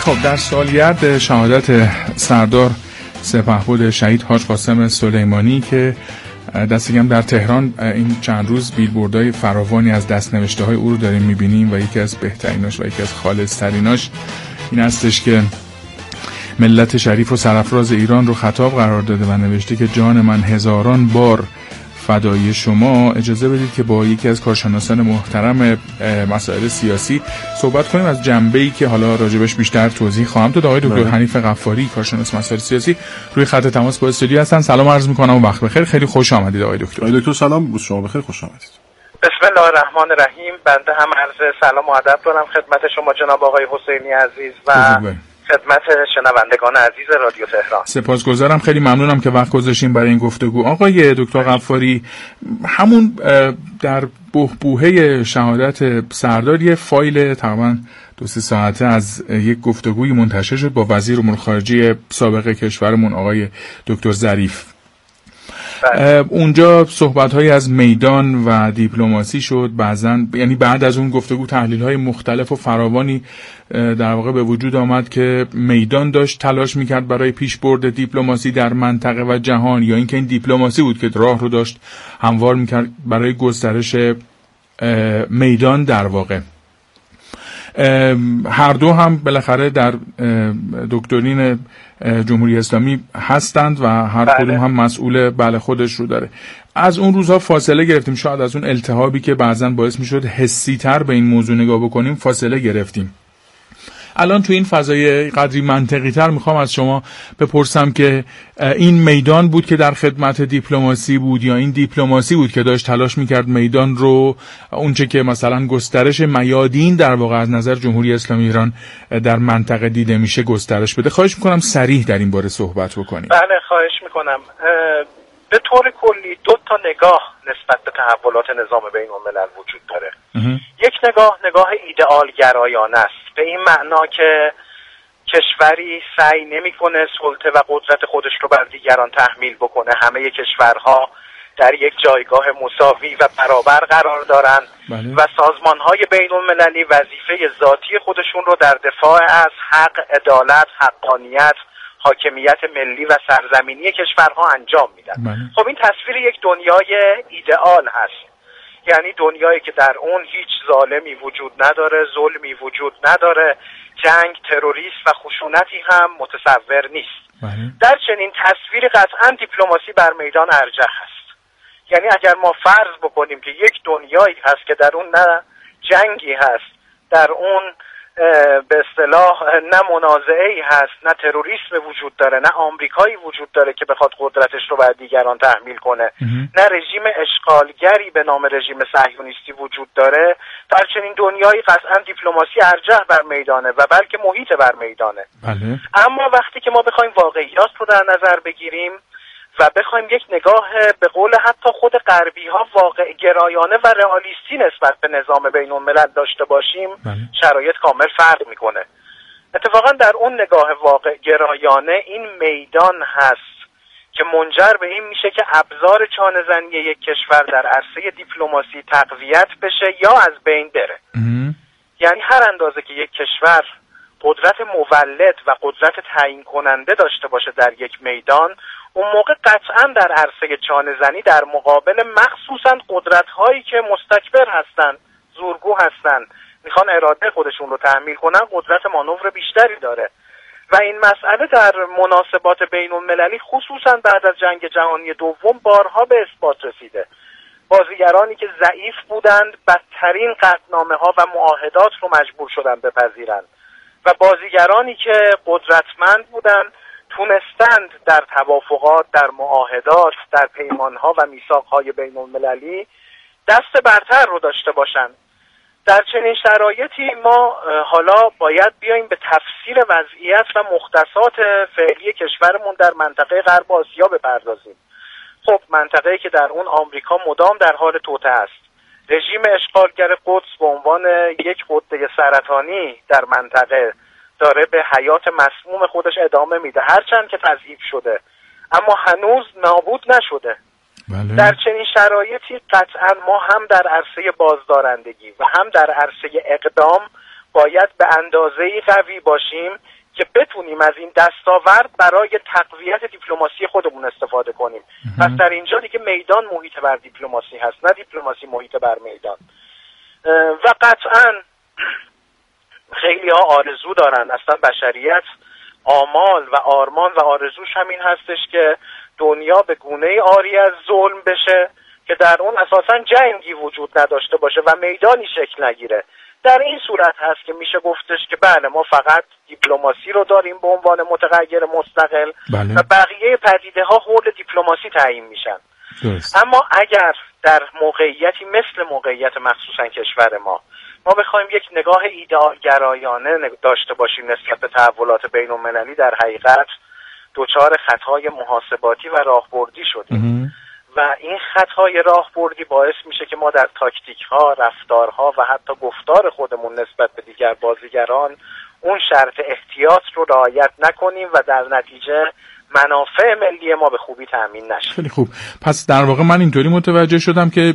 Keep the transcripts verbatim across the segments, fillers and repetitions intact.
خب در سالگرد شهادت سردار سپهبد شهید حاج قاسم سلیمانی که دست کم در تهران این چند روز بیلبوردهای فراوانی از دست‌نوشته‌های او رو داریم می‌بینیم و یکی از بهتریناش و یکی از خالص‌تریناش این هستش که ملت شریف و سرفراز ایران رو خطاب قرار داده و نوشته که جان من هزاران بار فدای شما. اجازه بدید که با یکی از کارشناسان محترم مسائل سیاسی صحبت کنیم از جنبه‌ای که حالا راجبش بیشتر توضیح خواهم داد. آقای دکتر حنیف غفاری، کارشناس مسائل سیاسی، روی خط تماس با استودیو هستن. سلام عرض می‌کنم و وقت بخیر. خیلی خوش آمدید آقای دکتر. آقای دکتر سلام، شما بخیر، خوش آمدید. بسم الله الرحمن الرحیم. بنده هم عرض سلام و ادب دارم خدمت شما جناب آقای حسینی عزیز و خدمت شنوندگان عزیز رادیو تهران. سپاسگزارم، خیلی ممنونم که وقت گذاشتین برای این گفتگو. آقای دکتر غفاری، همون در بحبوحه شهادت سردار یه فایل تقریبا دو سه ساعته از یک گفتگوی منتشر شد با وزیر امور خارجه سابق کشورمون آقای دکتر ظریف. اونجا صحبت‌هایی از میدان و دیپلماسی شد. بعضن یعنی بعد از اون گفتگو تحلیل‌های مختلف و فراوانی در واقع به وجود آمد که میدان داشت تلاش می‌کرد برای پیشبرد دیپلماسی در منطقه و جهان، یا اینکه این دیپلماسی بود که راه رو داشت هموار می‌کرد برای گسترش میدان. در واقع هر دو هم بالاخره در دکترین جمهوری اسلامی هستند و هر بله. کدوم هم مسئول بله خودش رو داره. از اون روزها فاصله گرفتیم، شاید از اون التهابی که بعضن باعث میشد حسی تر به این موضوع نگاه بکنیم فاصله گرفتیم. الان تو این فضای قدری منطقی تر میخوام از شما بپرسم که این میدان بود که در خدمت دیپلماسی بود یا این دیپلماسی بود که داشت تلاش میکرد میدان رو اونچه که مثلا گسترش میادین در واقع از نظر جمهوری اسلامی ایران در منطقه دیده میشه گسترش بده؟ خواهش میکنم صریح در این باره صحبت بکنیم. بله خواهش میکنم. به طور کلی دو تا نگاه نسبت به تحولات نظام بین الملل وجود داره. یک نگاه نگاه ایدئال گرایانه است، به این معنا که کشوری سعی نمی‌کنه سلطه و قدرت خودش رو بر دیگران تحمیل بکنه. همه کشورها در یک جایگاه مساوی و برابر قرار دارن بله. و سازمان‌های بین المللی وظیفه ذاتی خودشون رو در دفاع از حق، عدالت، حقانیت، حاکمیت ملی و سرزمینی کشورها انجام میدن. بله. خب این تصویر یک دنیای ایدئال هست، یعنی دنیایی که در اون هیچ ظالمی وجود نداره، ظلمی وجود نداره، جنگ، تروریسم و خشونتی هم متصور نیست. بله. در چنین تصویری قطعا دیپلماسی بر میدان ارجح هست. یعنی اگر ما فرض بکنیم که یک دنیایی هست که در اون نه جنگی هست، در اون به اصطلاح نه منازعه‌ای هست، نه تروریسم وجود داره، نه آمریکایی وجود داره که بخواد قدرتش رو بر دیگران تحمیل کنه، نه رژیم اشغالگری به نام رژیم صهیونیستی وجود داره، در چنین دنیایی قطعا دیپلماسی ارجح بر میدانه و بلکه محیط بر میدانه. بله. اما وقتی که ما بخوایم واقعیات رو در نظر بگیریم و بخوایم یک نگاه به قول حتی خود غربی ها واقع گرایانه و رئالیستی نسبت به نظام بین الملل داشته باشیم بله. شرایط کامل فرق میکنه. اتفاقا در اون نگاه واقع گرایانه این میدان هست که منجر به این میشه که ابزار چانه زنی یک کشور در عرصه دیپلماسی تقویت بشه یا از بین بره. ام. یعنی هر اندازه که یک کشور قدرت مولد و قدرت تعیین کننده داشته باشه در یک میدان، اون موقع قطعا در عرصه چانه زنی در مقابل مخصوصا قدرت هایی که مستکبر هستن، زورگو هستن، میخوان اراده خودشون رو تحمیل کنن، قدرت مانور بیشتری داره و این مسئله در مناسبات بین المللی خصوصا بعد از جنگ جهانی دوم بارها به اثبات رسیده. بازیگرانی که ضعیف بودند بدترین قطعنامه ها و معاهدات رو مجبور شدن بپذیرند و بازیگرانی که قدرتمند بودند تونستند در توافقات، در معاهدات، در پیمانها و میثاقهای بین المللی دست برتر رو داشته باشند. در چنین شرایطی ما حالا باید بیاییم به تفسیر وضعیت و مختصات فعلی کشورمون در منطقه غرب آسیا بپردازیم. خب منطقه‌ای که در اون آمریکا مدام در حال توطئه است، رژیم اشغالگر قدس به عنوان یک غده سرطانی در منطقه داره به حیات مسموم خودش ادامه میده، هرچند که تضعیف شده اما هنوز نابود نشده. بله. در چنین شرایطی قطعا ما هم در عرصه بازدارندگی و هم در عرصه اقدام باید به اندازه‌ای قوی باشیم که بتونیم از این دستاورد برای تقویت دیپلماسی خودمون استفاده کنیم. پس در اینجا دیگه میدان محیط بر دیپلماسی هست، نه دیپلماسی محیط بر میدان. و قطعاً خیلی ها آرزو دارن، اصلا بشریت آمال و آرمان و آرزوش همین هستش که دنیا به گونه‌ای عاری از ظلم بشه که در اون اساساً جنگی وجود نداشته باشه و میدانی شکل نگیره. در این صورت هست که میشه گفتش که بله ما فقط دیپلماسی رو داریم به عنوان متغیر مستقل بله. و بقیه پدیده ها حول دیپلماسی تعیین میشن. درست. اما اگر در موقعیتی مثل موقعیت مخصوصا کشور ما ما بخوایم یک نگاه ایدئال گرایانه داشته باشیم نسبت به تحولات بین المللی، در حقیقت دچار خطای محاسباتی و راهبردی شدیم و این خطای راهبردی باعث میشه که ما در تاکتیک ها، رفتارها و حتی گفتار خودمون نسبت به دیگر بازیگران اون شرط احتیاط رو رعایت نکنیم و در نتیجه منافع ملی ما به خوبی تأمین نشه. خیلی خوب. پس در واقع من اینطوری متوجه شدم که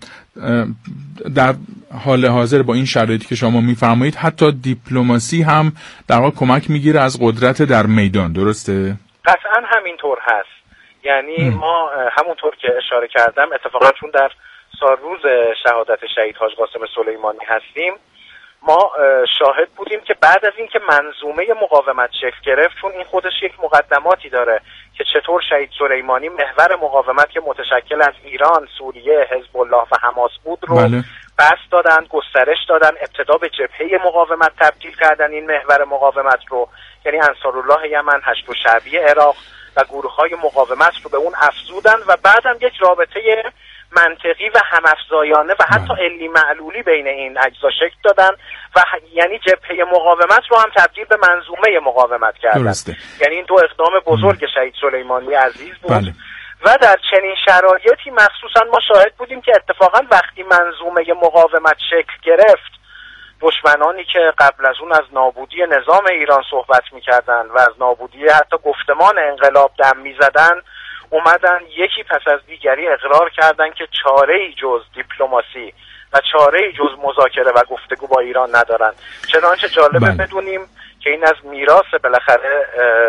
در حال حاضر با این شرایطی که شما میفرمایید حتی دیپلماسی هم در واقع کمک میگیره از قدرت در میدان، درسته؟ قطعا همینطور هست. یعنی م. ما همونطور که اشاره کردم اتفاقا چون در سال روز شهادت شهید حاج قاسم سلیمانی هستیم، ما شاهد بودیم که بعد از اینکه منظومه مقاومت شکل گرفت، چون این خودش یک مقدماتی داره که چطور شهید سلیمانی محور مقاومت که متشکل از ایران، سوریه، حزب الله و حماس بود رو بله. بسط دادن، گسترش دادن، ابتدا به جبهه مقاومت تبدیل کردن این محور مقاومت رو، یعنی انصارالله یمن، هشت و شعبی عراق و گروه‌های مقاومت رو به اون افزودن و بعدم یک رابطه منطقی و همافزایانه و حتی علی معلولی بین این اجزا شکل دادن و یعنی جبهه مقاومت رو هم تبدیل به منظومه مقاومت کردن. درسته. یعنی این دو اقدام بزرگ شهید سلیمانی عزیز بود. بله. و در چنین شرایطی مخصوصا ما شاهد بودیم که اتفاقا وقتی منظومه مقاومت شکل گرفت، دشمنانی که قبل از اون از نابودی نظام ایران صحبت می‌کردن و از نابودی حتی گفتمان انقلاب دم می‌زدن، اومدن یکی پس از دیگری اقرار کردن که چاره‌ای جز دیپلماسی و چاره‌ای جز مذاکره و گفتگو با ایران ندارن. چنانچه جالبه بله. بدونیم که این از میراث بالاخره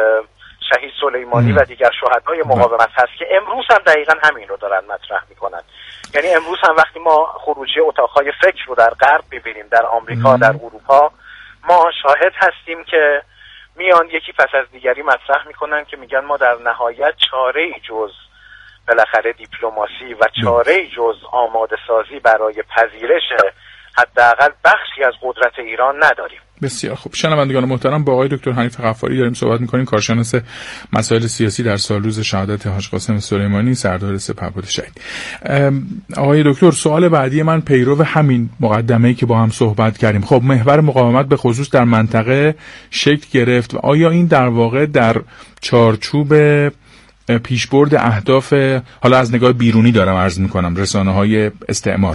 شهید سلیمانی و دیگر شهدای مقاومت هست که امروز هم دقیقاً همین رو دارن مطرح میکنن. یعنی امروز هم وقتی ما خروجی اتاقهای فکر رو در غرب ببینیم، در آمریکا، در اروپا، ما شاهد هستیم که میان یکی پس از دیگری مطرح میکنن که میگن ما در نهایت چاره‌ای جز بالاخره دیپلماسی و چاره‌ای جز آماده سازی برای پذیرش حداقل بخشی از قدرت ایران نداریم. بسیار خوب. شنوندگان محترم، با آقای دکتر حنیف غفاری داریم صحبت می‌کنیم، کارشناس مسائل سیاسی در سالروز شهادت حاج قاسم سلیمانی سردار سپهبد شهید. آقای دکتر، سوال بعدی من پیرو همین مقدمه‌ای که با هم صحبت کردیم. خب محور مقاومت به خصوص در منطقه شکل گرفت و آیا این در واقع در چارچوب پیشبرد اهداف، حالا از نگاه بیرونی دارم عرض می‌کنم، رسانه‌های استعمار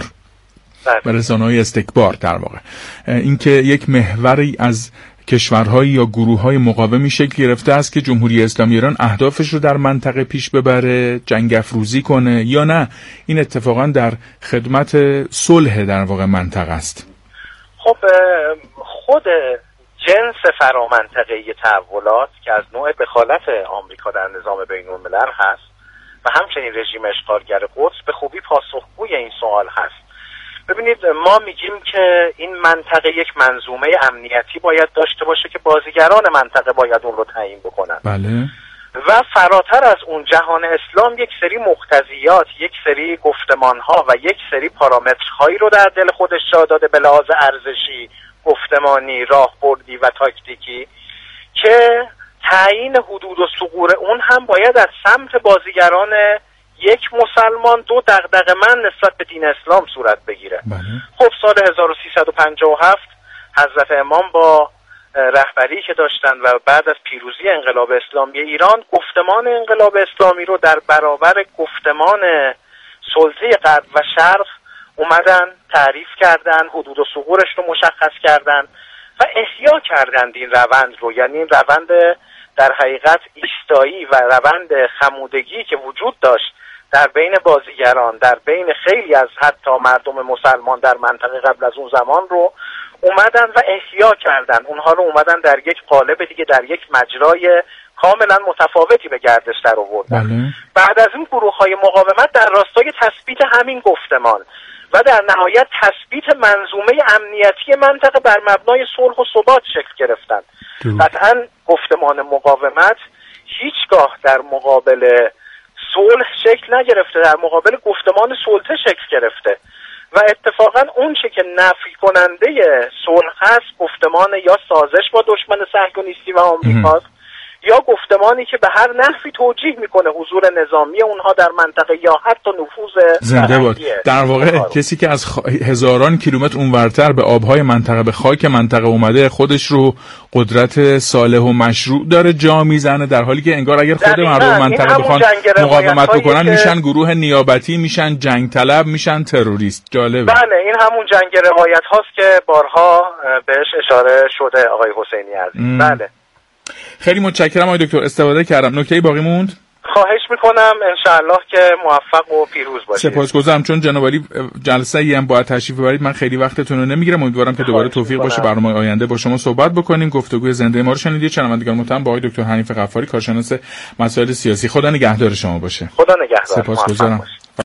و رسانه‌های استکبار، در واقع اینکه یک محوری از کشورهای یا گروه‌های مقاومی شکل گرفته است که جمهوری اسلامی ایران اهدافش رو در منطقه پیش ببره، جنگ افروزی کنه، یا نه این اتفاقا در خدمت صلح در واقع منطقه است؟ خب خود جنس فرامنطقه‌ای تحولات که از نوع دخالت آمریکا در نظام بین‌الملل هست و همچنین رژیم اشغالگر قدس به خوبی پاسخگوی این سوال هست. ببینید، ما میگیم که این منطقه یک منظومه امنیتی باید داشته باشه که بازیگران منطقه باید اون رو تعیین بکنن. بله. و فراتر از اون جهان اسلام یک سری مقتضیات، یک سری گفتمانها و یک سری پارامترهایی رو در دل خودش جا داده به لحاظ ارزشی، گفتمانی، راهبردی و تاکتیکی که تعیین حدود و ثغور اون هم باید از سمت بازیگران یک مسلمان دو دغدغه‌مند نسبت به دین اسلام صورت بگیره. بله. خب سال هزار و سیصد و پنجاه و هفت حضرت امام با رهبری که داشتن و بعد از پیروزی انقلاب اسلامی ایران گفتمان انقلاب اسلامی رو در برابر گفتمان سلطه غرب و شرق اومدن تعریف کردن، حدود و ثغورش رو مشخص کردن و احیا کردن این روند رو. یعنی این روند در حقیقت ایستایی و روند خمودگی که وجود داشت در بین بازیگران، در بین خیلی از حتی مردم مسلمان در منطقه قبل از اون زمان رو اومدن و احیا کردن اونها رو، اومدن در یک قالب دیگه، در یک مجرای کاملا متفاوتی به گردش در آوردن. بله. بعد از این گروه‌های مقاومت در راستای تثبیت همین گفتمان و در نهایت تثبیت منظومه امنیتی منطقه بر مبنای صلح و ثبات شکل گرفتن. قطعاً گفتمان مقاومت هیچگاه در مقابل صلح شکل نگرفته، در مقابل گفتمان سلطه شکل گرفته و اتفاقا اون چه که نفی کننده صلح هست گفتمان یا سازش با دشمن صهیونیستی و آمریکاست یا گفتمانی که به هر نحوی توجیه میکنه حضور نظامی اونها در منطقه یا حتی نفوذ زنده باد. در واقع کسی که از خ... هزاران کیلومتر اونورتر به آبهای منطقه، به خاک منطقه اومده، خودش رو قدرت صالح و مشروع داره جا میزنه، در حالی که انگار اگر خود مردم منطقه بخوان مقاومت بکنن که... میشن گروه نیابتی، میشن جنگ طلب، میشن تروریست. جالبه. بله، این همون جنگ روایت هاست که بارها بهش اشاره شده آقای حسینی عزیز. م. بله. خیلی متشکرم آقای دکتر، استفاده کردم. نکته‌ای باقی موند؟ خواهش میکنم، انشاءالله که موفق و پیروز باشید. سپاسگزارم. چون جناب عالی جلسه ای هم باید تشریف ببرید، من خیلی وقتتون رو نمیگیرم. امیدوارم که دوباره توفیق باشه برنامه آینده با شما صحبت بکنیم. گفتگوی زنده ما رو شنیدید. شنوندگان محترم، با آقای دکتر حنیف غفاری، کارشناس مسائل سیاسی. خدا نگهدار شما باشه. خدا نگهدار. سپاسگزارم.